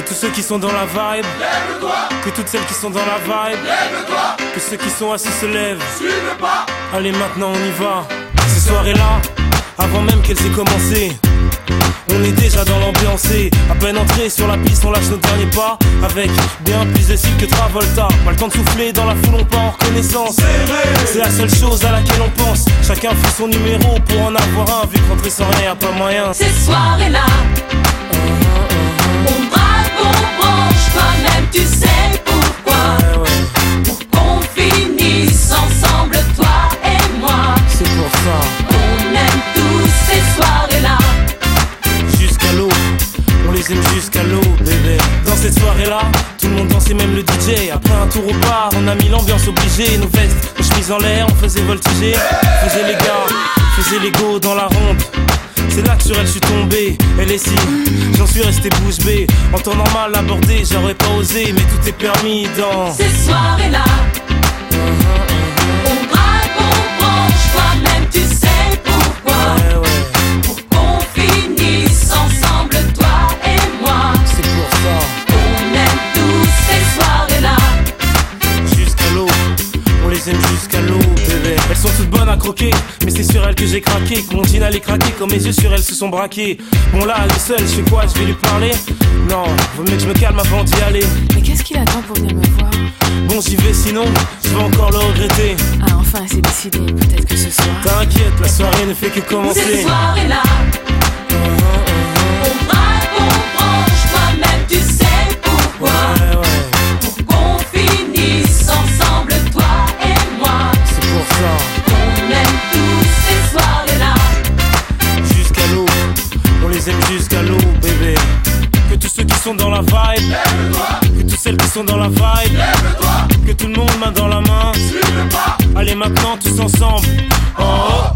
tous ceux qui sont dans la vibe, lève-toi. que toutes celles qui sont dans la vibe, Lève-toi. que ceux qui sont assis se lèvent. Suis le pas. Allez maintenant on y va. Ces soirées-là, avant même qu'elles aient commencé, on est déjà dans l'ambiance. À peine entré sur la piste, on lâche nos derniers pas. Avec bien plus de style que Travolta. Pas le temps de souffler, dans la foule on part en reconnaissance. C'est la seule chose à laquelle on pense. Chacun fait son numéro pour en avoir un. Vu que rentrer sans rien, y'a pas moyen. Ces soirées-là, on braque, on branche, toi-même tu sais pourquoi. Pour qu'on finisse ensemble, toi et moi. C'est pour ça. On aime tous ces soirées-là. Jusqu'à l'eau, on les aime jusqu'à l'eau, bébé. Dans cette soirée-là, tout le monde dansait, même le DJ. Après un tour au bar, on a mis l'ambiance obligée. Nos vestes, nos chemises en l'air, on faisait voltiger. On faisait les gars, faisait les go dans la ronde. C'est là que sur elle je suis tombé, elle est si, j'en suis resté bouche bée. En temps normal abordé, j'aurais pas osé, mais tout est permis dans Ces soirées-là, on braque, on branche, toi-même tu sais pourquoi. Pour qu'on finisse ensemble, toi et moi. C'est pour ça. On aime tous ces soirées-là. Jusqu'à l'eau, on les aime jusqu'à l'eau, bébé. Elles sont toutes bonnes à croquer, mais c'est sur elles que j'ai craqué. Que mon jean allait craquer, quand mes yeux sur elles se sont braqués. Bon là, elle est seule, je fais quoi, je vais lui parler? Non, vaut mieux que je me calme avant d'y aller. Mais qu'est-ce qu'il attend pour venir me voir? Bon j'y vais sinon, je vais encore le regretter. Ah enfin c'est décidé, peut-être que ce soir. T'inquiète, la soirée ne fait que commencer. Ces soirées-là, on braque, on branche, toi-même tu sais pourquoi. Pour qu'on finisse ensemble, toi et moi. C'est pour ça. On aime tous ces soirées-là. Jusqu'à l'eau, on les aime jusqu'à l'eau, bébé. Que tous ceux qui sont dans la vibe, Lève-toi. que toutes celles qui sont dans la vibe, Lève-toi. que tout le monde main dans la main. Suis le pas. Allez maintenant tous ensemble. En haut,